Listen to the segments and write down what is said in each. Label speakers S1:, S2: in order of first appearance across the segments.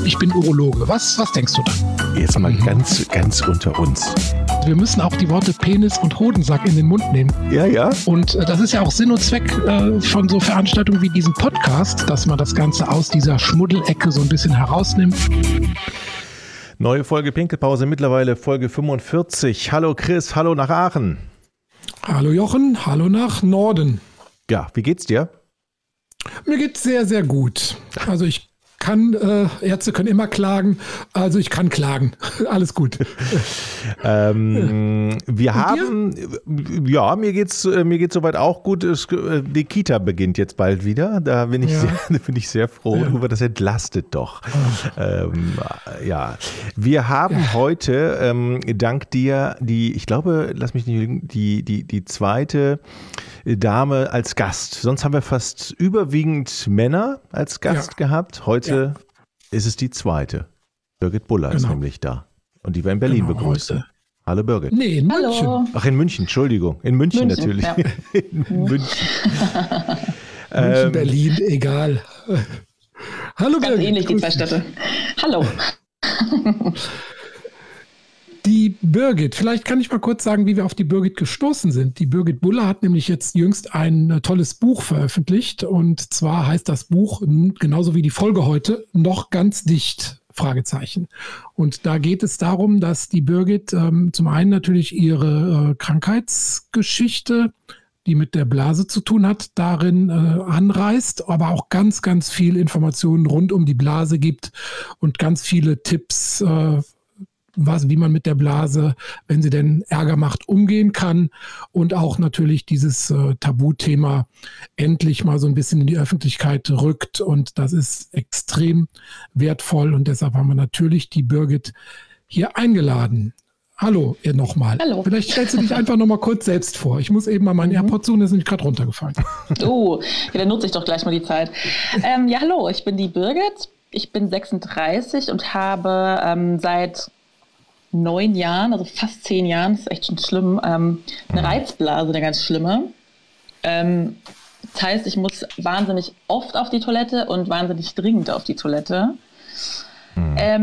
S1: ich bin Urologe. Was denkst du dann?
S2: Jetzt mal ganz unter uns.
S1: Wir müssen auch die Worte Penis und Hodensack in den Mund nehmen.
S2: Ja.
S1: Und das ist ja auch Sinn und Zweck von so Veranstaltungen wie diesem Podcast, dass man das Ganze aus dieser Schmuddelecke so ein bisschen herausnimmt.
S2: Neue Folge Pinkelpause, mittlerweile Folge 45. Hallo Chris, hallo nach Aachen.
S1: Hallo Jochen, hallo nach Norden.
S2: Ja, wie geht's dir?
S1: Mir geht's sehr, sehr gut. Also Ärzte können immer klagen, also ich kann klagen. Alles gut.
S2: Wir haben, ja, mir geht's soweit auch gut. Die Kita beginnt jetzt bald wieder. Da bin ich sehr froh darüber. Das entlastet doch. Wir haben heute, dank dir, ich glaube, lass mich nicht lügen, die zweite Dame als Gast. Sonst haben wir fast überwiegend Männer als Gast gehabt. Heute ist es die zweite. Birgit Buller ist nämlich da. Und die wir in Berlin begrüßen. Heute. Hallo Birgit.
S1: Nee, in München.
S3: Hallo.
S2: Ach, in München, Entschuldigung. In München natürlich.
S3: Ja.
S2: In München.
S1: München, Berlin, egal. Hallo
S3: Ganz
S1: Birgit.
S3: ähnlich, die zwei Städte. Hallo.
S1: Die Birgit, vielleicht kann ich mal kurz sagen, wie wir auf die Birgit gestoßen sind. Die Birgit Buller hat nämlich jetzt jüngst ein tolles Buch veröffentlicht. Und zwar heißt das Buch, genauso wie die Folge heute, noch ganz dicht, Fragezeichen. Und da geht es darum, dass die Birgit zum einen natürlich ihre Krankheitsgeschichte, die mit der Blase zu tun hat, darin anreißt, aber auch ganz, ganz viel Informationen rund um die Blase gibt und ganz viele Tipps, wie man mit der Blase, wenn sie denn Ärger macht, umgehen kann und auch natürlich dieses Tabuthema endlich mal so ein bisschen in die Öffentlichkeit rückt und das ist extrem wertvoll und deshalb haben wir natürlich die Birgit hier eingeladen. Hallo ihr nochmal.
S3: Hallo.
S1: Vielleicht stellst du dich einfach nochmal kurz selbst vor. Ich muss eben mal meinen AirPod suchen, der ist nämlich gerade runtergefallen.
S3: Dann nutze ich doch gleich mal die Zeit. Hallo, ich bin die Birgit. Ich bin 36 und habe seit 9 Jahren, also fast 10 Jahren, das ist echt schon schlimm, eine Reizblase, eine ganz schlimme. Das heißt, ich muss wahnsinnig oft auf die Toilette und wahnsinnig dringend auf die Toilette. Habe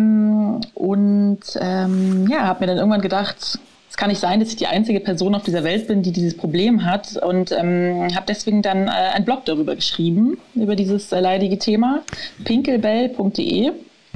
S3: mir dann irgendwann gedacht, es kann nicht sein, dass ich die einzige Person auf dieser Welt bin, die dieses Problem hat und habe deswegen dann einen Blog darüber geschrieben, über dieses leidige Thema, pinkelbell.de.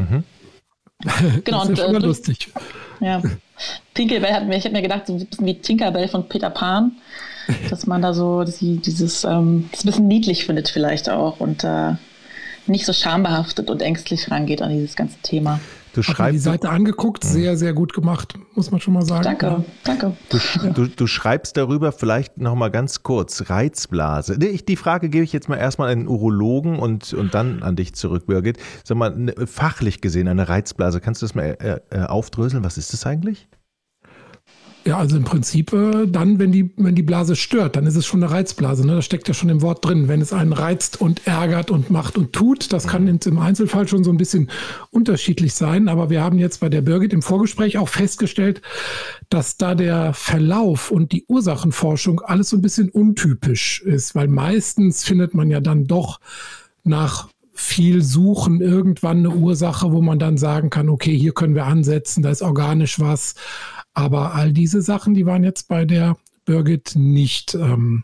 S3: Genau,
S1: das ist ja schon mal lustig.
S3: Ja, Tinkerbell ich habe mir gedacht, so ein bisschen wie Tinkerbell von Peter Pan, dass man da so das ein bisschen niedlich findet vielleicht auch und nicht so schambehaftet und ängstlich rangeht an dieses ganze Thema.
S2: Du schreibst
S1: die Seite angeguckt, sehr, sehr gut gemacht, muss man schon mal sagen.
S3: Danke.
S2: Du schreibst darüber vielleicht noch mal ganz kurz, Reizblase. Die Frage gebe ich jetzt mal erstmal an den Urologen und dann an dich zurück, Birgit. Sag mal, fachlich gesehen, eine Reizblase, kannst du das mal aufdröseln? Was ist das eigentlich?
S1: Ja, also im Prinzip dann, wenn die Blase stört, dann ist es schon eine Reizblase. Ne? Das steckt ja schon im Wort drin. Wenn es einen reizt und ärgert und macht und tut, das kann im Einzelfall schon so ein bisschen unterschiedlich sein. Aber wir haben jetzt bei der Birgit im Vorgespräch auch festgestellt, dass da der Verlauf und die Ursachenforschung alles so ein bisschen untypisch ist. Weil meistens findet man ja dann doch nach viel Suchen irgendwann eine Ursache, wo man dann sagen kann, okay, hier können wir ansetzen, da ist organisch was. Aber all diese Sachen, die waren jetzt bei der Birgit nicht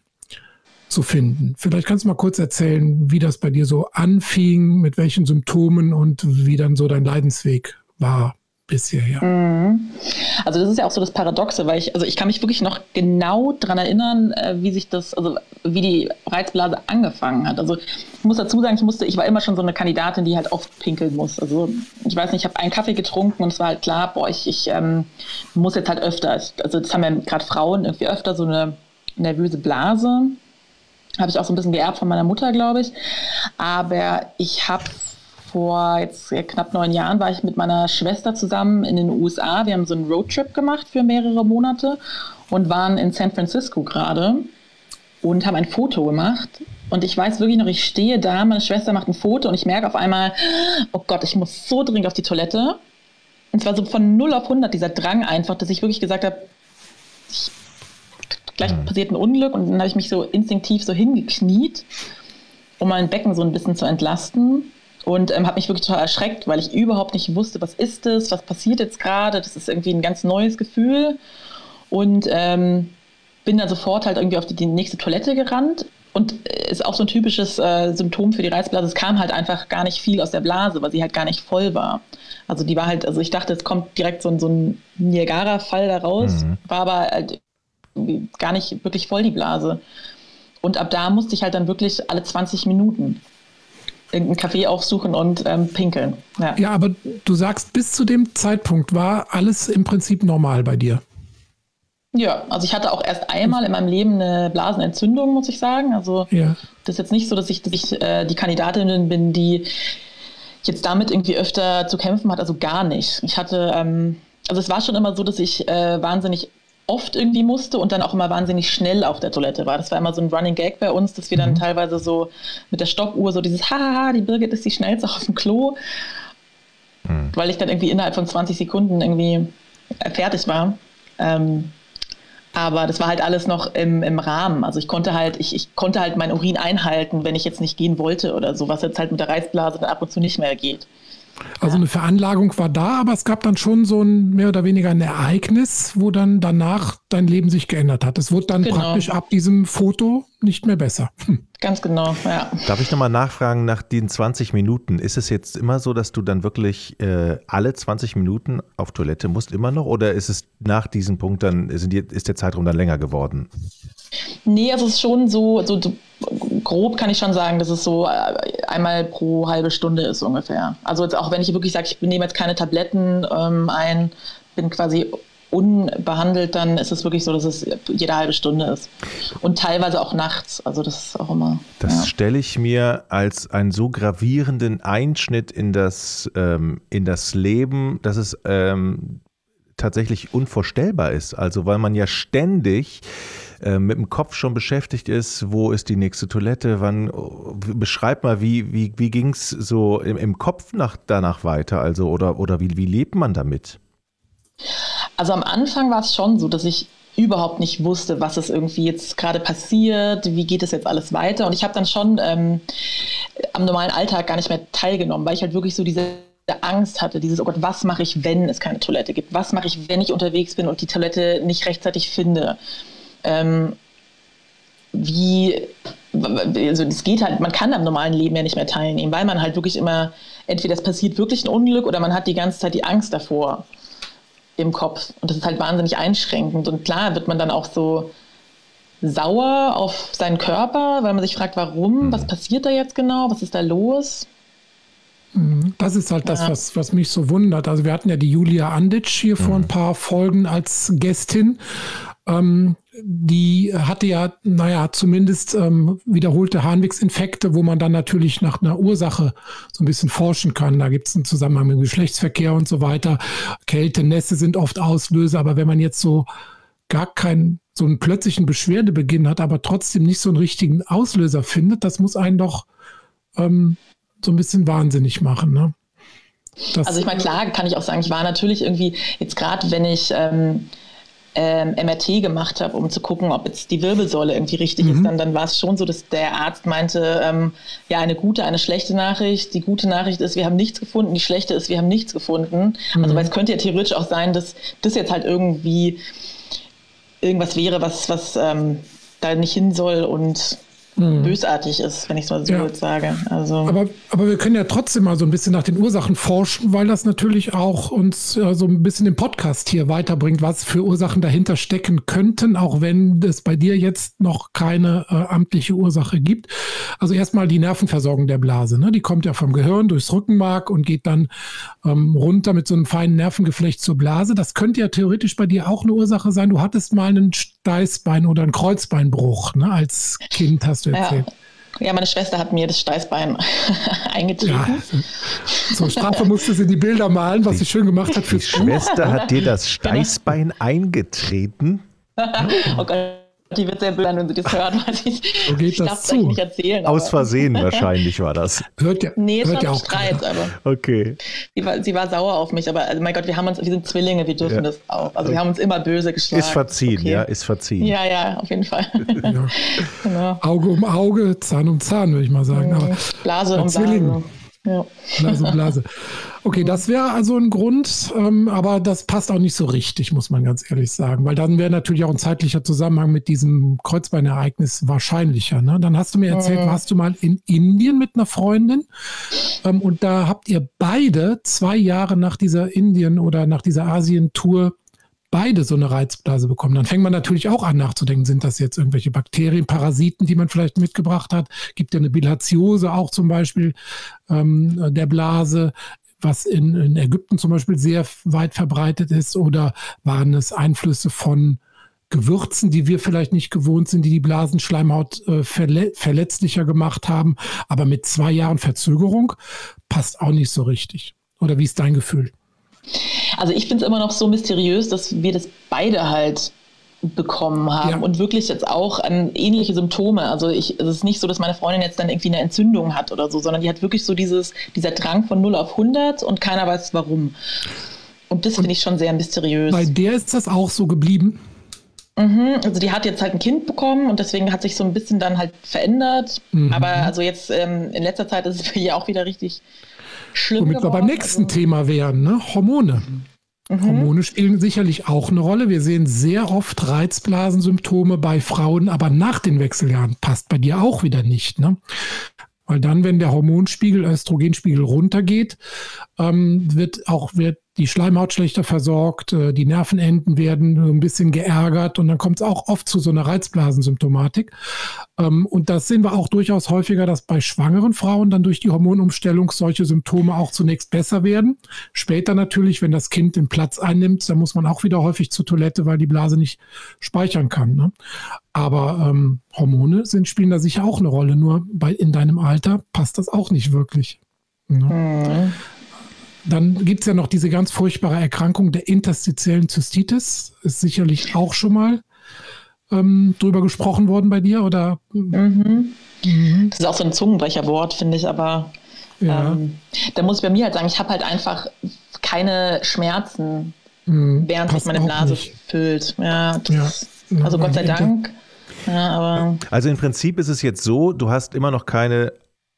S1: zu finden. Vielleicht kannst du mal kurz erzählen, wie das bei dir so anfing, mit welchen Symptomen und wie dann so dein Leidensweg war bis hierher.
S3: Also das ist ja auch so das Paradoxe, weil ich kann mich wirklich noch genau daran erinnern, wie die Reizblase angefangen hat. Also ich muss dazu sagen, ich war immer schon so eine Kandidatin, die halt oft pinkeln muss. Also ich weiß nicht, ich habe einen Kaffee getrunken und es war halt klar, ich muss jetzt halt öfter. Also das haben ja gerade Frauen irgendwie öfter so eine nervöse Blase. Habe ich auch so ein bisschen geerbt von meiner Mutter, glaube ich. Aber ich habe vor jetzt knapp 9 Jahren war ich mit meiner Schwester zusammen in den USA. Wir haben so einen Roadtrip gemacht für mehrere Monate und waren in San Francisco gerade und haben ein Foto gemacht. Und ich weiß wirklich noch, ich stehe da, meine Schwester macht ein Foto und ich merke auf einmal, oh Gott, ich muss so dringend auf die Toilette. Und zwar so von 0 auf 100, dieser Drang einfach, dass ich wirklich gesagt habe, gleich passiert ein Unglück. Und dann habe ich mich so instinktiv so hingekniet, um mein Becken so ein bisschen zu entlasten. Und habe mich wirklich total erschreckt, weil ich überhaupt nicht wusste, was ist das, was passiert jetzt gerade. Das ist irgendwie ein ganz neues Gefühl. Und bin dann sofort halt irgendwie auf die nächste Toilette gerannt. Und ist auch so ein typisches Symptom für die Reizblase. Es kam halt einfach gar nicht viel aus der Blase, weil sie halt gar nicht voll war. Also die war halt, also ich dachte, es kommt direkt so ein Niagara-Fall da raus, war aber halt gar nicht wirklich voll die Blase. Und ab da musste ich halt dann wirklich alle 20 Minuten irgendeinen Café aufsuchen und pinkeln.
S1: Ja, aber du sagst, bis zu dem Zeitpunkt war alles im Prinzip normal bei dir.
S3: Ja, also ich hatte auch erst einmal in meinem Leben eine Blasenentzündung, muss ich sagen. Also das ist jetzt nicht so, dass ich die Kandidatin bin, die jetzt damit irgendwie öfter zu kämpfen hat. Also gar nicht. Ich hatte, also es war schon immer so, dass ich wahnsinnig oft irgendwie musste und dann auch immer wahnsinnig schnell auf der Toilette war. Das war immer so ein Running Gag bei uns, dass wir dann teilweise so mit der Stoppuhr so dieses Hahaha, die Birgit ist die schnellste auf dem Klo, weil ich dann irgendwie innerhalb von 20 Sekunden irgendwie fertig war. Aber das war halt alles noch im Rahmen. Also ich konnte halt meinen Urin einhalten, wenn ich jetzt nicht gehen wollte oder so, was jetzt halt mit der Reizblase dann ab und zu nicht mehr geht.
S1: Also eine Veranlagung war da, aber es gab dann schon so ein mehr oder weniger ein Ereignis, wo dann danach dein Leben sich geändert hat. Es wurde dann praktisch ab diesem Foto nicht mehr besser.
S3: Ganz genau, ja.
S2: Darf ich nochmal nachfragen nach den 20 Minuten? Ist es jetzt immer so, dass du dann wirklich alle 20 Minuten auf Toilette musst, immer noch? Oder ist es nach diesem Punkt dann, ist der Zeitraum dann länger geworden?
S3: Nee, also es ist schon so grob kann ich schon sagen, dass es so einmal pro halbe Stunde ist ungefähr. Also jetzt auch wenn ich wirklich sage, ich nehme jetzt keine Tabletten ein, bin quasi unbehandelt, dann ist es wirklich so, dass es jede halbe Stunde ist. Und teilweise auch nachts. Also das ist auch immer.
S2: Das stelle ich mir als einen so gravierenden Einschnitt in das Leben, dass es tatsächlich unvorstellbar ist. Also weil man ja ständig mit dem Kopf schon beschäftigt ist, wo ist die nächste Toilette, beschreib mal, wie ging es so im Kopf danach weiter, also oder wie lebt man damit?
S3: Also am Anfang war es schon so, dass ich überhaupt nicht wusste, was ist irgendwie jetzt gerade passiert, wie geht es jetzt alles weiter, und ich habe dann schon am normalen Alltag gar nicht mehr teilgenommen, weil ich halt wirklich so diese Angst hatte, oh Gott, was mache ich, wenn es keine Toilette gibt, was mache ich, wenn ich unterwegs bin und die Toilette nicht rechtzeitig finde. Also das geht halt, man kann am normalen Leben ja nicht mehr teilnehmen, weil man halt wirklich immer, entweder es passiert wirklich ein Unglück oder man hat die ganze Zeit die Angst davor im Kopf, und das ist halt wahnsinnig einschränkend, und klar wird man dann auch so sauer auf seinen Körper, weil man sich fragt, warum, was passiert da jetzt genau, was ist da los?
S1: Das ist halt das, was mich so wundert. Also wir hatten ja die Julia Anditsch hier vor ein paar Folgen als Gästin. Die hatte ja, zumindest wiederholte Harnwegsinfekte, wo man dann natürlich nach einer Ursache so ein bisschen forschen kann. Da gibt es einen Zusammenhang mit Geschlechtsverkehr und so weiter. Kälte, Nässe sind oft Auslöser, aber wenn man jetzt so gar keinen, so einen plötzlichen Beschwerdebeginn hat, aber trotzdem nicht so einen richtigen Auslöser findet, das muss einen doch so ein bisschen wahnsinnig machen, ne?
S3: Also ich meine, klar kann ich auch sagen, ich war natürlich irgendwie, jetzt gerade wenn ich MRT gemacht habe, um zu gucken, ob jetzt die Wirbelsäule irgendwie richtig ist, dann war es schon so, dass der Arzt meinte, eine gute, eine schlechte Nachricht. Die gute Nachricht ist, wir haben nichts gefunden, die schlechte ist, wir haben nichts gefunden. Also weil es könnte ja theoretisch auch sein, dass das jetzt halt irgendwie irgendwas wäre, was da nicht hin soll und bösartig ist, wenn ich es mal so sage. Also.
S1: Aber wir können ja trotzdem mal so ein bisschen nach den Ursachen forschen, weil das natürlich auch uns so ein bisschen im Podcast hier weiterbringt, was für Ursachen dahinter stecken könnten, auch wenn es bei dir jetzt noch keine amtliche Ursache gibt. Also erstmal die Nervenversorgung der Blase, ne? Die kommt ja vom Gehirn durchs Rückenmark und geht dann runter mit so einem feinen Nervengeflecht zur Blase. Das könnte ja theoretisch bei dir auch eine Ursache sein. Du hattest mal einen Steißbein- oder einen Kreuzbeinbruch, ne? Als Kind hast du erzählt.
S3: Ja, meine Schwester hat mir das Steißbein eingetreten.
S1: Ja. Zur Strafe musste sie die Bilder malen, was sie schön gemacht hat.
S2: Die Schwester hat dir das Steißbein eingetreten?
S3: Oh Gott, die wird sehr böse, wenn sie das hört. Ich darf es eigentlich nicht erzählen.
S2: Aus Versehen wahrscheinlich war das.
S3: Nee, es war ein Streit. Aber
S2: okay.
S3: Sie war sauer auf mich, aber also mein Gott, wir sind Zwillinge, wir dürfen das auch. Also wir haben uns immer böse geschlagen.
S2: Ist verziehen,
S3: okay.
S2: Ist verziehen.
S3: Ja, auf jeden Fall.
S1: Ja. Genau. Auge um Auge, Zahn um Zahn, würde ich mal sagen. Aber
S3: Blase um Blase. Ja.
S1: Blase. Okay, das wäre also ein Grund, aber das passt auch nicht so richtig, muss man ganz ehrlich sagen, weil dann wäre natürlich auch ein zeitlicher Zusammenhang mit diesem Kreuzbeinereignis wahrscheinlicher. Ne? Dann hast du mir erzählt, warst du mal in Indien mit einer Freundin und da habt ihr beide 2 Jahre nach dieser Indien- oder nach dieser Asien-Tour beide so eine Reizblase bekommen. Dann fängt man natürlich auch an nachzudenken, sind das jetzt irgendwelche Bakterien, Parasiten, die man vielleicht mitgebracht hat? Gibt ja eine Bilharziose auch zum Beispiel der Blase, was in Ägypten zum Beispiel sehr weit verbreitet ist, oder waren es Einflüsse von Gewürzen, die wir vielleicht nicht gewohnt sind, die die Blasenschleimhaut verletzlicher gemacht haben, aber mit 2 Jahren Verzögerung passt auch nicht so richtig. Oder wie ist dein Gefühl?
S3: Also ich finde es immer noch so mysteriös, dass wir das beide halt bekommen haben und wirklich jetzt auch ähnliche Symptome. Also es ist nicht so, dass meine Freundin jetzt dann irgendwie eine Entzündung hat oder so, sondern die hat wirklich so dieser Drang von 0 auf 100 und keiner weiß warum. Und das finde ich schon sehr mysteriös.
S1: Bei der ist das auch so geblieben?
S3: Also die hat jetzt halt ein Kind bekommen und deswegen hat sich so ein bisschen dann halt verändert. Aber also jetzt in letzter Zeit ist es für ihr auch wieder richtig schlimm
S1: Womit wir beim nächsten Thema wären, ne? Hormone. Hormone spielen sicherlich auch eine Rolle. Wir sehen sehr oft Reizblasensymptome bei Frauen, aber nach den Wechseljahren passt bei dir auch wieder nicht, ne? Weil dann, wenn der Hormonspiegel, Östrogenspiegel runtergeht, wird die Schleimhaut schlechter versorgt, die Nervenenden werden ein bisschen geärgert und dann kommt es auch oft zu so einer Reizblasensymptomatik. Und das sehen wir auch durchaus häufiger, dass bei schwangeren Frauen dann durch die Hormonumstellung solche Symptome auch zunächst besser werden. Später natürlich, wenn das Kind den Platz einnimmt, dann muss man auch wieder häufig zur Toilette, weil die Blase nicht speichern kann. Ne? Aber Hormone spielen da sicher auch eine Rolle, nur in deinem Alter passt das auch nicht wirklich. Ne? Dann gibt es ja noch diese ganz furchtbare Erkrankung der interstitiellen Zystitis. Ist sicherlich auch schon mal drüber gesprochen worden bei dir, oder?
S3: Das ist auch so ein Zungenbrecherwort, finde ich, aber da muss ich bei mir halt sagen, ich habe halt einfach keine Schmerzen, während sich meine Blase füllt. Ja, also Gott sei Dank. Ja, aber
S2: also im Prinzip ist es jetzt so, du hast immer noch keine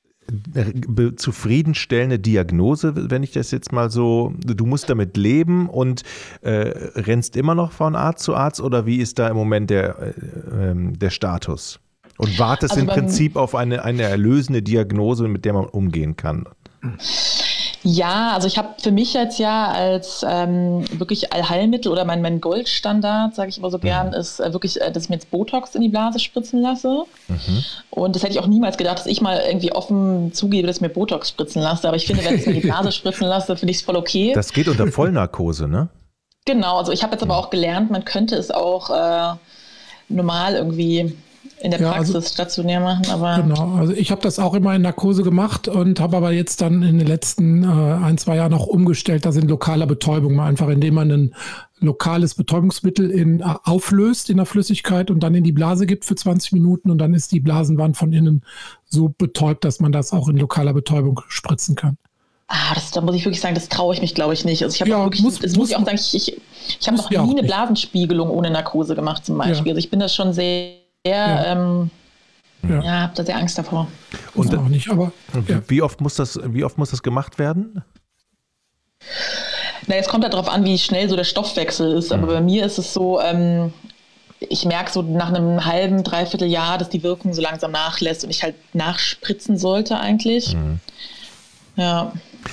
S2: zufriedenstellende Diagnose, wenn ich das jetzt mal so, du musst damit leben und rennst immer noch von Arzt zu Arzt, oder wie ist da im Moment der Status? Und wartest also im Prinzip auf eine erlösende Diagnose, mit der man umgehen kann?
S3: Ja, also ich habe für mich jetzt als wirklich Allheilmittel oder mein Goldstandard, sage ich immer so gern, ist wirklich, dass ich mir jetzt Botox in die Blase spritzen lasse. Und das hätte ich auch niemals gedacht, dass ich mal irgendwie offen zugebe, dass ich mir Botox spritzen lasse. Aber ich finde, wenn ich es mir in die Blase spritzen lasse, finde ich es voll okay.
S2: Das geht unter Vollnarkose, ne?
S3: Genau, also ich habe jetzt aber auch gelernt, man könnte es auch normal irgendwie in der Praxis stationär machen, aber...
S1: Genau, also ich habe das auch immer in Narkose gemacht und habe aber jetzt dann in den letzten 1-2 Jahren auch umgestellt, das in lokaler Betäubung, mal einfach indem man ein lokales Betäubungsmittel auflöst in der Flüssigkeit und dann in die Blase gibt für 20 Minuten und dann ist die Blasenwand von innen so betäubt, dass man das auch in lokaler Betäubung spritzen kann.
S3: Da muss ich wirklich sagen, das traue ich mich, glaube ich, nicht. Also ich habe muss ich auch sagen, ich habe noch nie eine Blasenspiegelung ohne Narkose gemacht zum Beispiel. Also ich bin das schon habe da sehr Angst davor.
S2: Und
S1: auch nicht, aber
S2: wie oft muss das gemacht werden?
S3: Na, jetzt kommt halt darauf an, wie schnell so der Stoffwechsel ist. Aber bei mir ist es so, ich merke so nach einem halben, dreiviertel Jahr, dass die Wirkung so langsam nachlässt und ich halt nachspritzen sollte eigentlich. Ja.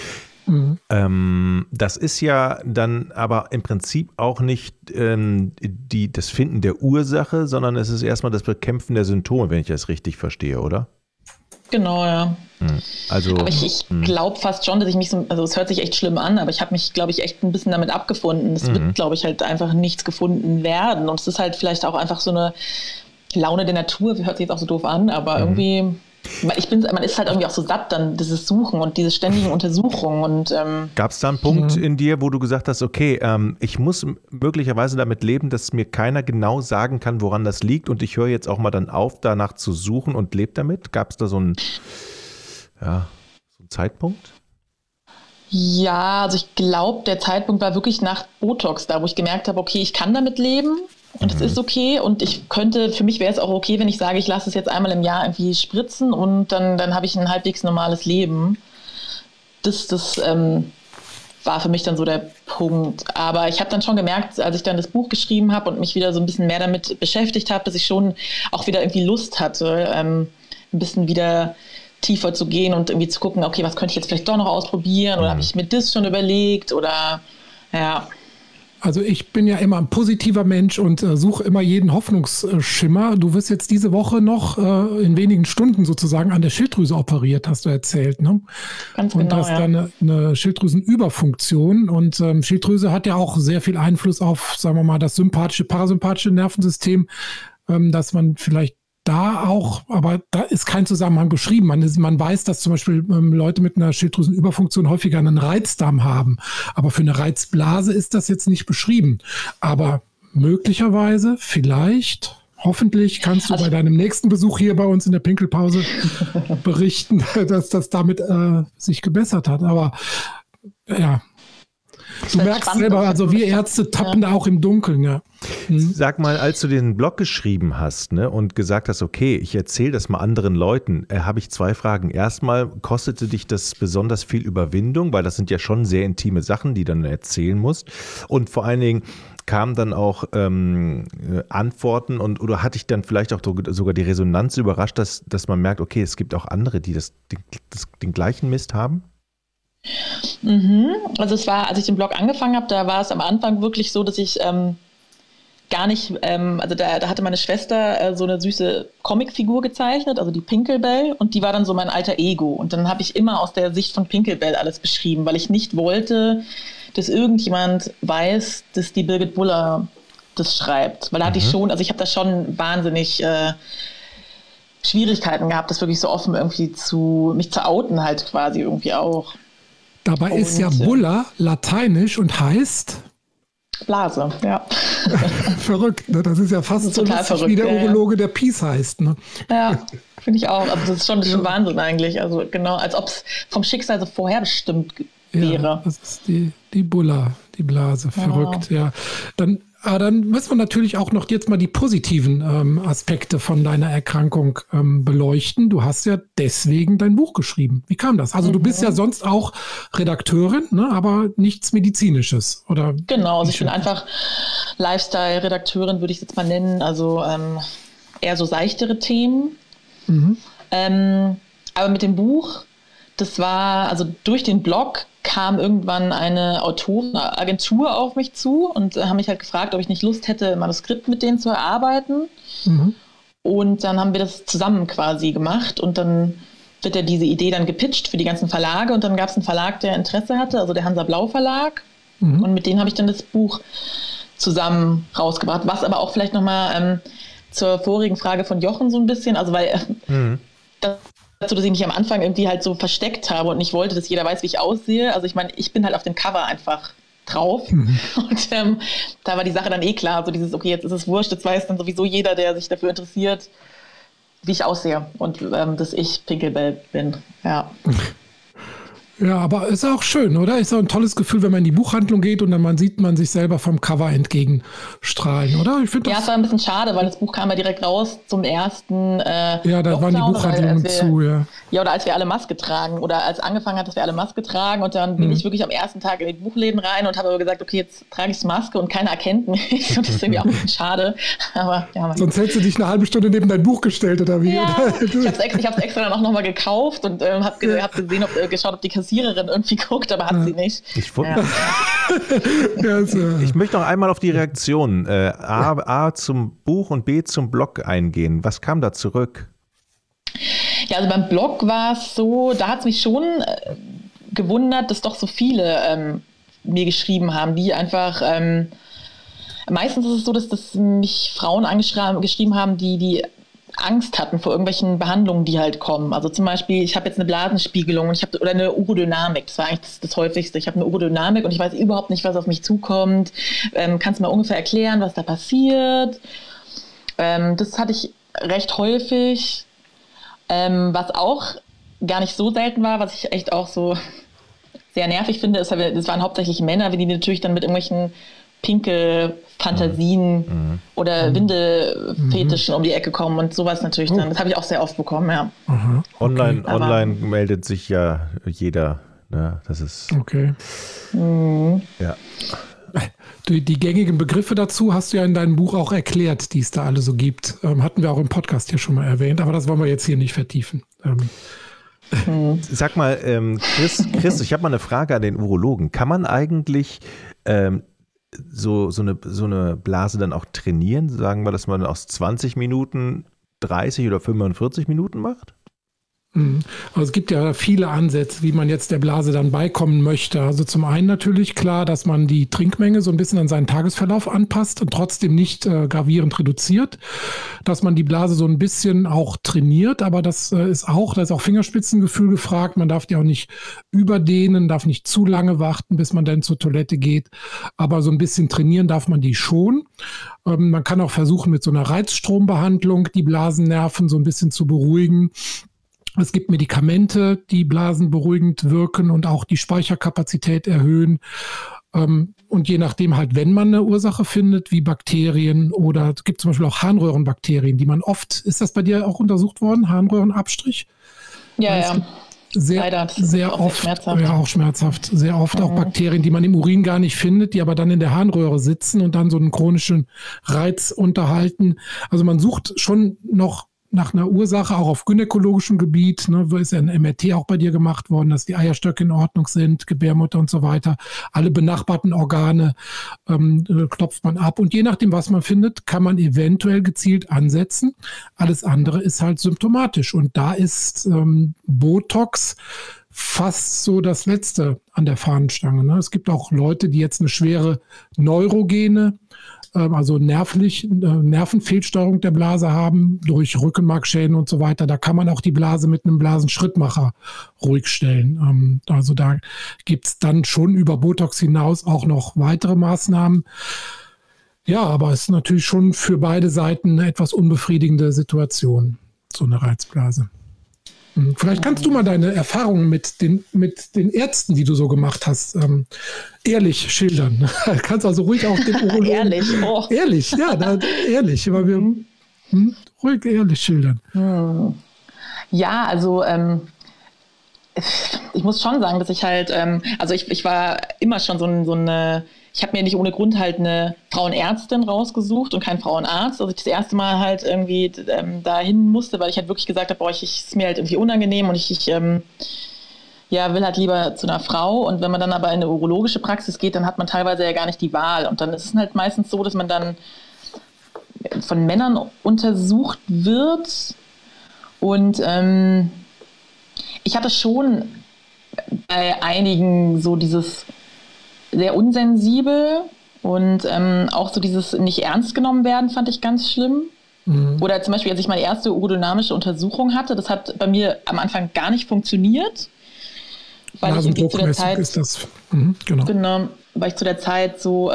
S2: Das ist ja dann aber im Prinzip auch nicht das Finden der Ursache, sondern es ist erstmal das Bekämpfen der Symptome, wenn ich das richtig verstehe, oder?
S3: Genau, ja.
S2: Also,
S3: aber ich glaube fast schon, dass ich mich also es hört sich echt schlimm an, aber ich habe mich, glaube ich, echt ein bisschen damit abgefunden. Es wird, glaube ich, halt einfach nichts gefunden werden. Und es ist halt vielleicht auch einfach so eine Laune der Natur, hört sich jetzt auch so doof an, aber irgendwie... man ist halt irgendwie auch so satt, dann dieses Suchen und diese ständigen Untersuchungen. Und
S2: gab es da einen Punkt in dir, wo du gesagt hast, okay, ich muss möglicherweise damit leben, dass mir keiner genau sagen kann, woran das liegt und ich höre jetzt auch mal dann auf, danach zu suchen und lebe damit? Gab es da so einen Zeitpunkt?
S3: Ja, also ich glaube, der Zeitpunkt war wirklich nach Botox da, wo ich gemerkt habe, okay, ich kann damit leben. Und es ist okay und für mich wäre es auch okay, wenn ich sage, ich lasse es jetzt einmal im Jahr irgendwie spritzen und dann habe ich ein halbwegs normales Leben. das war für mich dann so der Punkt. Aber ich habe dann schon gemerkt, als ich dann das Buch geschrieben habe und mich wieder so ein bisschen mehr damit beschäftigt habe, dass ich schon auch wieder irgendwie Lust hatte, ein bisschen wieder tiefer zu gehen und irgendwie zu gucken, okay, was könnte ich jetzt vielleicht doch noch ausprobieren oder habe ich mir das schon überlegt oder ja.
S1: Also ich bin ja immer ein positiver Mensch und suche immer jeden Hoffnungsschimmer. Du wirst jetzt diese Woche noch in wenigen Stunden sozusagen an der Schilddrüse operiert, hast du erzählt, ne?
S3: Ganz
S1: und
S3: genau,
S1: hast dann eine Schilddrüsenüberfunktion und Schilddrüse hat ja auch sehr viel Einfluss auf, sagen wir mal, das sympathische, parasympathische Nervensystem, dass man vielleicht da auch, aber da ist kein Zusammenhang beschrieben. Man weiß, dass zum Beispiel Leute mit einer Schilddrüsenüberfunktion häufiger einen Reizdarm haben. Aber für eine Reizblase ist das jetzt nicht beschrieben. Aber möglicherweise, vielleicht, hoffentlich kannst du bei deinem nächsten Besuch hier bei uns in der Pinkelpause berichten, dass das damit sich gebessert hat. Aber ja. Du merkst selber, also wir Ärzte tappen da auch im Dunkeln, ja.
S2: Sag mal, als du den Blog geschrieben hast, ne, und gesagt hast, okay, ich erzähle das mal anderen Leuten, habe ich 2 Fragen. Erstmal, kostete dich das besonders viel Überwindung, weil das sind ja schon sehr intime Sachen, die du dann erzählen musst. Und vor allen Dingen kamen dann auch Antworten oder hat dich dann vielleicht auch sogar die Resonanz überrascht, dass man merkt, okay, es gibt auch andere, die den gleichen Mist haben?
S3: Also es war, als ich den Blog angefangen habe, da war es am Anfang wirklich so, dass ich gar nicht, also da hatte meine Schwester so eine süße Comicfigur gezeichnet, also die Pinkelbell, und die war dann so mein alter Ego. Und dann habe ich immer aus der Sicht von Pinkelbell alles beschrieben, weil ich nicht wollte, dass irgendjemand weiß, dass die Birgit Buller das schreibt. Weil da hatte ich schon, also ich habe da schon wahnsinnig Schwierigkeiten gehabt, das wirklich so offen irgendwie mich zu outen halt quasi irgendwie auch.
S1: Dabei ist ja Bulla lateinisch und heißt
S3: Blase, ja.
S1: Verrückt, ne? Das ist ja fast so lustig, wie der Urologe, der Peace heißt. Ne?
S3: Ja, finde ich auch. Also das ist schon Wahnsinn eigentlich. Also genau, als ob es vom Schicksal so vorherbestimmt wäre.
S1: Ja, das ist die Bulla, die Blase. Verrückt, ja. Dann müssen wir natürlich auch noch jetzt mal die positiven Aspekte von deiner Erkrankung beleuchten. Du hast ja deswegen dein Buch geschrieben. Wie kam das? Also du bist ja sonst auch Redakteurin, ne, aber nichts Medizinisches, oder?
S3: Genau, also ich bin einfach Lifestyle-Redakteurin, würde ich es jetzt mal nennen. Also eher so seichtere Themen. Aber mit dem Buch, das war, also durch den Blog kam irgendwann eine Autorenagentur auf mich zu und haben mich halt gefragt, ob ich nicht Lust hätte, ein Manuskript mit denen zu erarbeiten. Und dann haben wir das zusammen quasi gemacht und dann wird ja diese Idee dann gepitcht für die ganzen Verlage und dann gab es einen Verlag, der Interesse hatte, also der Hansa Blau Verlag. Und mit denen habe ich dann das Buch zusammen rausgebracht. Was aber auch vielleicht nochmal zur vorigen Frage von Jochen so ein bisschen, also weil dazu, dass ich mich am Anfang irgendwie halt so versteckt habe und nicht wollte, dass jeder weiß, wie ich aussehe. Also ich meine, ich bin halt auf dem Cover einfach drauf. Und da war die Sache dann klar. So dieses, okay, jetzt ist es wurscht, jetzt weiß dann sowieso jeder, der sich dafür interessiert, wie ich aussehe und dass ich Pinkelbell bin. Ja.
S1: Ja, aber ist auch schön, oder? Ist auch ein tolles Gefühl, wenn man in die Buchhandlung geht und dann sieht man sich selber vom Cover entgegenstrahlen, oder? Ich finde
S3: ja, es war ein bisschen schade, weil das Buch kam ja direkt raus zum ersten
S1: ja, da waren die Buchhandlungen zu, ja.
S3: Ja, oder als wir alle Maske tragen oder als angefangen hat, dass wir alle Maske tragen und dann bin ich wirklich am ersten Tag in die Buchläden rein und habe aber gesagt, okay, jetzt trage ich Maske und keiner erkennt mich und das ist irgendwie auch ein bisschen schade. Aber, ja,
S1: sonst hättest du dich eine halbe Stunde neben dein Buch gestellt, oder wie?
S3: Ja, ich habe es extra dann auch nochmal gekauft und habe gesehen, geschaut, ob die Kassiererin irgendwie guckt, aber hat sie nicht.
S2: Ich möchte noch einmal auf die Reaktion A zum Buch und B zum Blog eingehen. Was kam da zurück?
S3: Ja, also beim Blog war es so, da hat es mich schon gewundert, dass doch so viele mir geschrieben haben, die einfach, meistens ist es so, dass mich Frauen geschrieben haben, die Angst hatten vor irgendwelchen Behandlungen, die halt kommen. Also zum Beispiel, ich habe jetzt eine Blasenspiegelung oder eine Urodynamik. Das war eigentlich das Häufigste. Ich habe eine Urodynamik und ich weiß überhaupt nicht, was auf mich zukommt. Kannst du mal ungefähr erklären, was da passiert? Das hatte ich recht häufig. Was auch gar nicht so selten war, was ich echt auch so sehr nervig finde, ist, das waren hauptsächlich Männer, wenn die natürlich dann mit irgendwelchen Pinkel-Fantasien oder Windelfetischen um die Ecke kommen und sowas natürlich dann. Das habe ich auch sehr oft bekommen, ja.
S2: Online meldet sich ja jeder Ne? Das ist
S1: Okay.
S2: ja.
S1: Die gängigen Begriffe dazu hast du ja in deinem Buch auch erklärt, die es da alle so gibt. Hatten wir auch im Podcast hier schon mal erwähnt, aber das wollen wir jetzt hier nicht vertiefen.
S2: Sag mal, Chris, ich habe mal eine Frage an den Urologen. Kann man eigentlich so eine Blase dann auch trainieren? Sagen wir, dass man aus 20 Minuten 30 oder 45 Minuten macht?
S1: Also es gibt ja viele Ansätze, wie man jetzt der Blase dann beikommen möchte. Also zum einen natürlich klar, dass man die Trinkmenge so ein bisschen an seinen Tagesverlauf anpasst und trotzdem nicht gravierend reduziert. Dass man die Blase so ein bisschen auch trainiert, aber da ist auch Fingerspitzengefühl gefragt. Man darf die auch nicht überdehnen, darf nicht zu lange warten, bis man dann zur Toilette geht. Aber so ein bisschen trainieren darf man die schon. Man kann auch versuchen, mit so einer Reizstrombehandlung die Blasennerven so ein bisschen zu beruhigen. Es gibt Medikamente, die blasenberuhigend wirken und auch die Speicherkapazität erhöhen. Und je nachdem halt, wenn man eine Ursache findet, wie Bakterien oder es gibt zum Beispiel auch Harnröhrenbakterien, die man oft, ist das bei dir auch untersucht worden, Harnröhrenabstrich?
S3: Ja.
S1: Sehr oft,
S3: schmerzhaft.
S1: Ja, auch schmerzhaft. Sehr oft auch Bakterien, die man im Urin gar nicht findet, die aber dann in der Harnröhre sitzen und dann so einen chronischen Reiz unterhalten. Also man sucht schon noch nach einer Ursache, auch auf gynäkologischem Gebiet, ne, wo ist ja ein MRT auch bei dir gemacht worden, dass die Eierstöcke in Ordnung sind, Gebärmutter und so weiter. Alle benachbarten Organe klopft man ab. Und je nachdem, was man findet, kann man eventuell gezielt ansetzen. Alles andere ist halt symptomatisch. Und da ist Botox fast so das Letzte an der Fahnenstange. Ne? Es gibt auch Leute, die jetzt eine schwere neurogene, also Nervenfehlsteuerung der Blase haben, durch Rückenmarkschäden und so weiter. Da kann man auch die Blase mit einem Blasenschrittmacher ruhig stellen. Also da gibt es dann schon über Botox hinaus auch noch weitere Maßnahmen. Ja, aber es ist natürlich schon für beide Seiten eine etwas unbefriedigende Situation, so eine Reizblase. Vielleicht kannst du mal deine Erfahrungen mit den Ärzten, die du so gemacht hast, ehrlich schildern. Du kannst also ruhig auch den Urologen...
S3: Ehrlich, oh.
S1: Ehrlich, ja, ehrlich. Aber wir ruhig ehrlich schildern.
S3: Ja, also ich muss schon sagen, dass ich halt, also ich war immer schon so eine... Ich habe mir nicht ohne Grund halt eine Frauenärztin rausgesucht und keinen Frauenarzt. Also ich das erste Mal halt irgendwie dahin musste, weil ich halt wirklich gesagt habe, ist mir halt irgendwie unangenehm und ich will halt lieber zu einer Frau. Und wenn man dann aber in eine urologische Praxis geht, dann hat man teilweise ja gar nicht die Wahl. Und dann ist es halt meistens so, dass man dann von Männern untersucht wird. Und ich hatte schon bei einigen so dieses sehr unsensibel und auch so dieses nicht ernst genommen werden fand ich ganz schlimm. Oder zum Beispiel, als ich meine erste urodynamische Untersuchung hatte, das hat bei mir am Anfang gar nicht funktioniert, weil ich zu der Zeit
S1: ist das.
S3: Genau, weil ich zu der Zeit so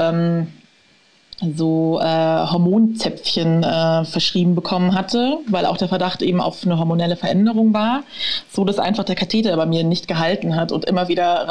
S3: Hormonzäpfchen verschrieben bekommen hatte, weil auch der Verdacht eben auf eine hormonelle Veränderung war, so dass einfach der Katheter bei mir nicht gehalten hat und immer wieder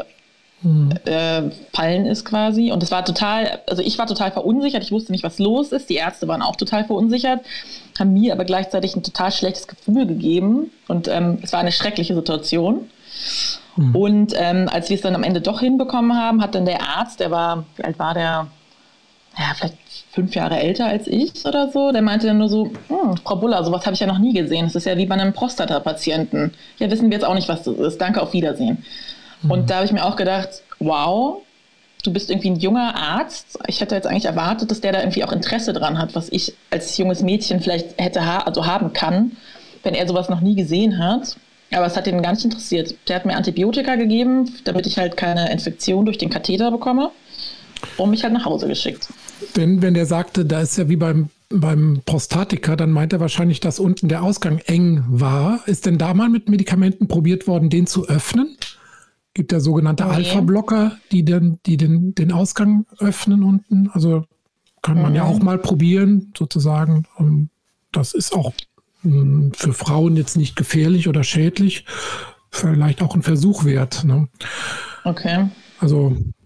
S3: fallen ist quasi. Und es war ich war total verunsichert, ich wusste nicht, was los ist. Die Ärzte waren auch total verunsichert, haben mir aber gleichzeitig ein total schlechtes Gefühl gegeben. Und es war eine schreckliche Situation. Und als wir es dann am Ende doch hinbekommen haben, hat dann der Arzt, wie alt war der? Ja, vielleicht 5 Jahre älter als ich oder so, der meinte dann nur so, Frau Buller, sowas habe ich ja noch nie gesehen. Das ist ja wie bei einem Prostata-Patienten. Ja, wissen wir jetzt auch nicht, was das ist. Danke, auf Wiedersehen. Und da habe ich mir auch gedacht, wow, du bist irgendwie ein junger Arzt. Ich hätte jetzt eigentlich erwartet, dass der da irgendwie auch Interesse dran hat, was ich als junges Mädchen vielleicht hätte haben kann, wenn er sowas noch nie gesehen hat. Aber es hat ihn gar nicht interessiert. Der hat mir Antibiotika gegeben, damit ich halt keine Infektion durch den Katheter bekomme und mich halt nach Hause geschickt.
S1: Wenn der sagte, da ist ja wie beim Prostatiker, dann meint er wahrscheinlich, dass unten der Ausgang eng war. Ist denn da mal mit Medikamenten probiert worden, den zu öffnen? Gibt ja sogenannte Alpha-Blocker, die den Ausgang öffnen unten. Also kann man ja auch mal probieren, sozusagen. Das ist auch für Frauen jetzt nicht gefährlich oder schädlich. Vielleicht auch ein Versuch wert. Ne?
S3: Okay.
S1: Also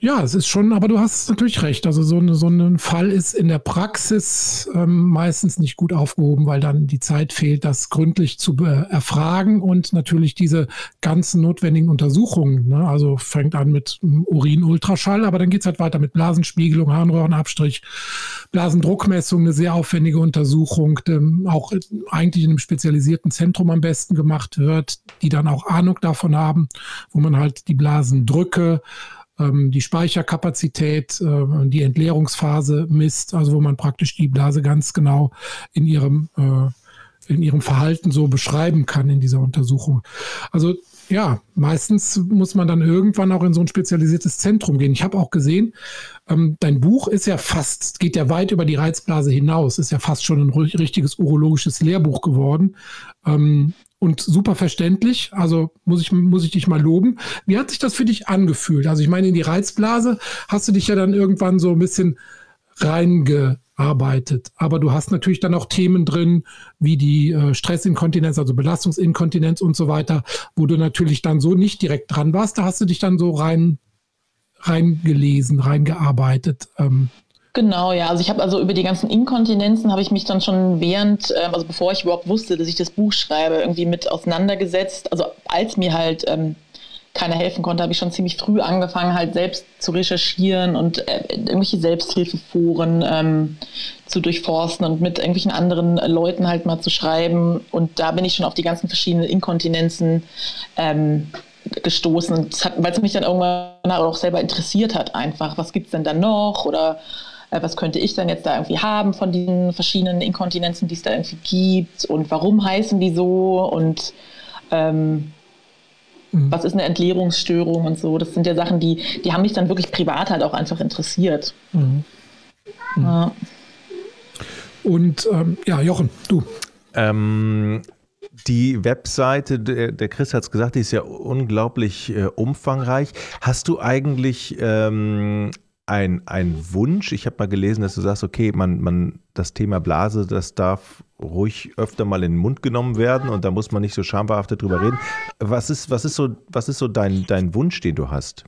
S1: Ja, es ist schon, aber du hast natürlich recht. Also so ein Fall ist in der Praxis meistens nicht gut aufgehoben, weil dann die Zeit fehlt, das gründlich zu erfragen und natürlich diese ganzen notwendigen Untersuchungen. Ne? Also fängt an mit Urinultraschall, aber dann geht es halt weiter mit Blasenspiegelung, Harnröhrenabstrich, Blasendruckmessung, eine sehr aufwendige Untersuchung, auch eigentlich in einem spezialisierten Zentrum am besten gemacht wird, die dann auch Ahnung davon haben, wo man halt die Blasendrücke, die Speicherkapazität, die Entleerungsphase misst, also wo man praktisch die Blase ganz genau in ihrem Verhalten so beschreiben kann in dieser Untersuchung. Also ja, meistens muss man dann irgendwann auch in so ein spezialisiertes Zentrum gehen. Ich habe auch gesehen, dein Buch geht ja weit über die Reizblase hinaus, ist ja fast schon ein richtiges urologisches Lehrbuch geworden. Und super verständlich, also muss ich dich mal loben. Wie hat sich das für dich angefühlt? Also ich meine, in die Reizblase hast du dich ja dann irgendwann so ein bisschen reingearbeitet. Aber du hast natürlich dann auch Themen drin, wie die Stressinkontinenz, also Belastungsinkontinenz und so weiter, wo du natürlich dann so nicht direkt dran warst. Da hast du dich dann so reingelesen, reingearbeitet.
S3: Genau, ja. Also ich habe über die ganzen Inkontinenzen habe ich mich dann schon also bevor ich überhaupt wusste, dass ich das Buch schreibe, irgendwie mit auseinandergesetzt. Also als mir halt keiner helfen konnte, habe ich schon ziemlich früh angefangen, halt selbst zu recherchieren und irgendwelche Selbsthilfeforen zu durchforsten und mit irgendwelchen anderen Leuten halt mal zu schreiben. Und da bin ich schon auf die ganzen verschiedenen Inkontinenzen gestoßen, weil es mich dann irgendwann auch selber interessiert hat einfach. Was gibt es denn da noch oder was könnte ich denn jetzt da irgendwie haben von diesen verschiedenen Inkontinenzen, die es da irgendwie gibt und warum heißen die so und was ist eine Entleerungsstörung und so. Das sind ja Sachen, die haben mich dann wirklich privat halt auch einfach interessiert.
S1: Mhm. Ja. Und Jochen, du.
S2: Die Webseite, der Chris hat es gesagt, die ist ja unglaublich umfangreich. Hast du eigentlich ein Wunsch? Ich habe mal gelesen, dass du sagst, okay, das Thema Blase, das darf ruhig öfter mal in den Mund genommen werden und da muss man nicht so schambehaftet drüber reden. Was ist so dein Wunsch, den du hast?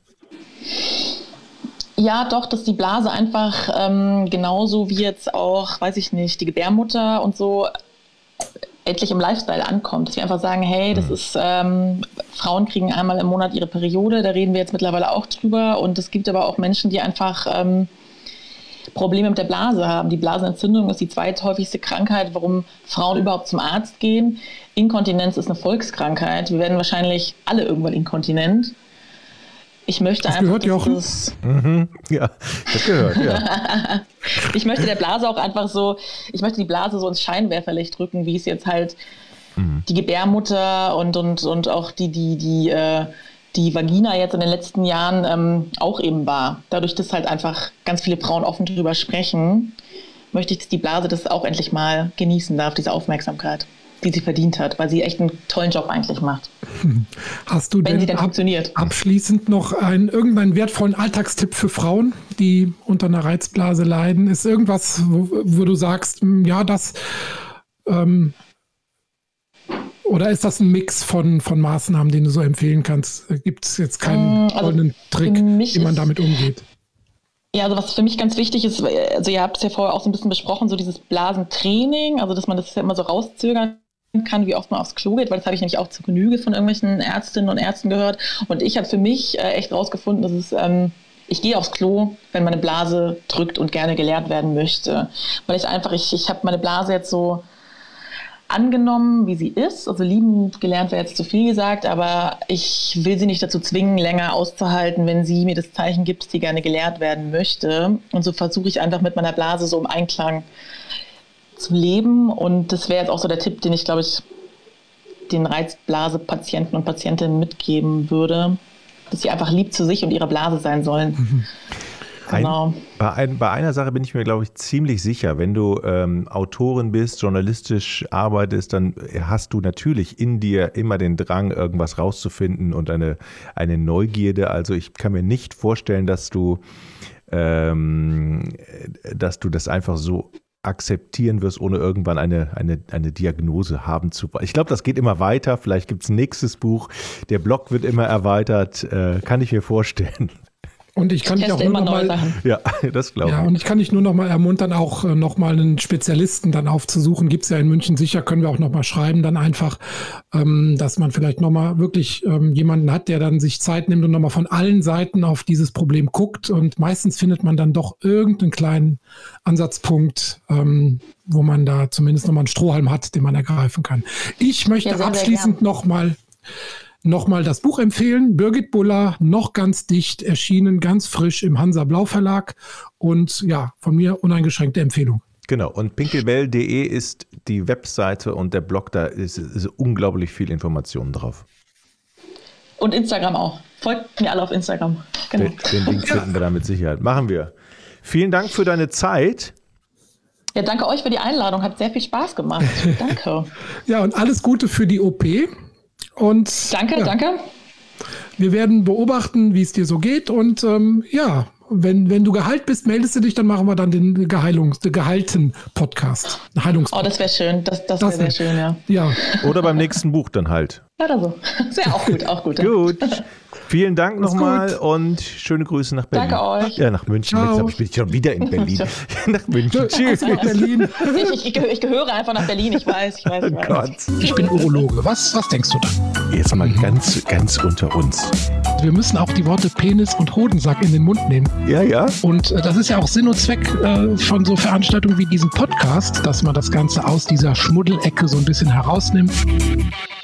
S3: Ja, doch, dass die Blase einfach genauso wie jetzt auch, weiß ich nicht, die Gebärmutter und so endlich im Lifestyle ankommt. Dass wir einfach sagen, hey, das ist, Frauen kriegen einmal im Monat ihre Periode, da reden wir jetzt mittlerweile auch drüber und es gibt aber auch Menschen, die einfach Probleme mit der Blase haben. Die Blasenentzündung ist die zweithäufigste Krankheit, warum Frauen überhaupt zum Arzt gehen. Inkontinenz ist eine Volkskrankheit. Wir werden wahrscheinlich alle irgendwann inkontinent. Ich möchte
S1: das
S3: einfach,
S1: gehört, Jochen?
S2: Ja, das gehört, ja.
S3: Ich möchte der Blase auch einfach die Blase so ins Scheinwerferlicht drücken, wie es jetzt halt die Gebärmutter und auch die Vagina jetzt in den letzten Jahren auch eben war. Dadurch, dass halt einfach ganz viele Frauen offen drüber sprechen, möchte ich, dass die Blase das auch endlich mal genießen darf, diese Aufmerksamkeit, die sie verdient hat, weil sie echt einen tollen Job eigentlich macht.
S1: Hast du
S3: wenn sie denn funktioniert.
S1: Abschließend noch irgendeinen wertvollen Alltagstipp für Frauen, die unter einer Reizblase leiden? Ist irgendwas, wo du sagst, ja, das oder ist das ein Mix von Maßnahmen, den du so empfehlen kannst? Gibt es jetzt keinen goldenen Trick, wie man damit umgeht?
S3: Ja, also was für mich ganz wichtig ist, also ihr habt es ja vorher auch so ein bisschen besprochen, so dieses Blasentraining, also dass man das ja immer so rauszögern kann, wie oft man aufs Klo geht, weil das habe ich nämlich auch zu Genüge von irgendwelchen Ärztinnen und Ärzten gehört. Und ich habe für mich echt rausgefunden, dass es, ich gehe aufs Klo, wenn meine Blase drückt und gerne geleert werden möchte. Weil ich habe meine Blase jetzt so angenommen, wie sie ist. Also liebend gelernt wäre jetzt zu viel gesagt, aber ich will sie nicht dazu zwingen, länger auszuhalten, wenn sie mir das Zeichen gibt, dass sie gerne gelehrt werden möchte. Und so versuche ich einfach mit meiner Blase so im Einklang zu leben. Und das wäre jetzt auch so der Tipp, den ich, glaube ich, den Reizblase-Patienten und Patientinnen mitgeben würde, dass sie einfach lieb zu sich und ihrer Blase sein sollen. Genau.
S2: Bei einer Sache bin ich mir, glaube ich, ziemlich sicher. Wenn du Autorin bist, journalistisch arbeitest, dann hast du natürlich in dir immer den Drang, irgendwas rauszufinden und eine Neugierde. Also ich kann mir nicht vorstellen, dass du das einfach so akzeptieren wirst, ohne irgendwann eine Diagnose haben zu wollen. Ich glaube, das geht immer weiter. Vielleicht gibt es ein nächstes Buch. Der Blog wird immer erweitert. Kann ich mir vorstellen.
S1: Und ich kann dich auch nur noch mal,
S2: ja, das glaube ich.
S1: Ja, und ich kann dich nur noch mal ermuntern, auch noch mal einen Spezialisten dann aufzusuchen. Gibt es ja in München sicher, können wir auch noch mal schreiben, dann einfach, dass man vielleicht noch mal wirklich jemanden hat, der dann sich Zeit nimmt und noch mal von allen Seiten auf dieses Problem guckt. Und meistens findet man dann doch irgendeinen kleinen Ansatzpunkt, wo man da zumindest noch mal einen Strohhalm hat, den man ergreifen kann. Ich möchte abschließend noch mal das Buch empfehlen. Birgit Buller, noch ganz dicht, erschienen, ganz frisch im Hansa Blau Verlag. Und ja, von mir uneingeschränkte Empfehlung.
S2: Genau, und pinkelbell.de ist die Webseite und der Blog, da ist unglaublich viel Informationen drauf.
S3: Und Instagram auch. Folgt mir alle auf Instagram.
S2: Genau. Den Link finden wir da mit Sicherheit. Machen wir. Vielen Dank für deine Zeit.
S3: Ja, danke euch für die Einladung. Hat sehr viel Spaß gemacht. Danke.
S1: Ja, und alles Gute für die OP. Und
S3: danke.
S1: Wir werden beobachten, wie es dir so geht. Und wenn du geheilt bist, meldest du dich, dann machen wir dann den geheilten Podcast.
S3: Oh, das wäre schön. Das wäre sehr schön,
S1: ja.
S2: Oder beim nächsten Buch dann halt.
S3: Oder so. Sehr auch gut, auch gut.
S2: Gut. Vielen Dank nochmal und schöne Grüße nach Berlin.
S3: Danke euch.
S2: Ja, nach München.
S1: Ciao.
S2: Jetzt bin ich schon wieder in Berlin. Nach München.
S1: Tschüss. Berlin.
S3: Ich gehöre einfach nach Berlin. Ich weiß.
S2: Oh Gott.
S1: Ich bin Urologe. Was denkst du da?
S2: Jetzt mal ganz unter uns.
S1: Wir müssen auch die Worte Penis und Hodensack in den Mund nehmen.
S2: Ja.
S1: Und das ist ja auch Sinn und Zweck von so Veranstaltungen wie diesem Podcast, dass man das Ganze aus dieser Schmuddelecke so ein bisschen herausnimmt.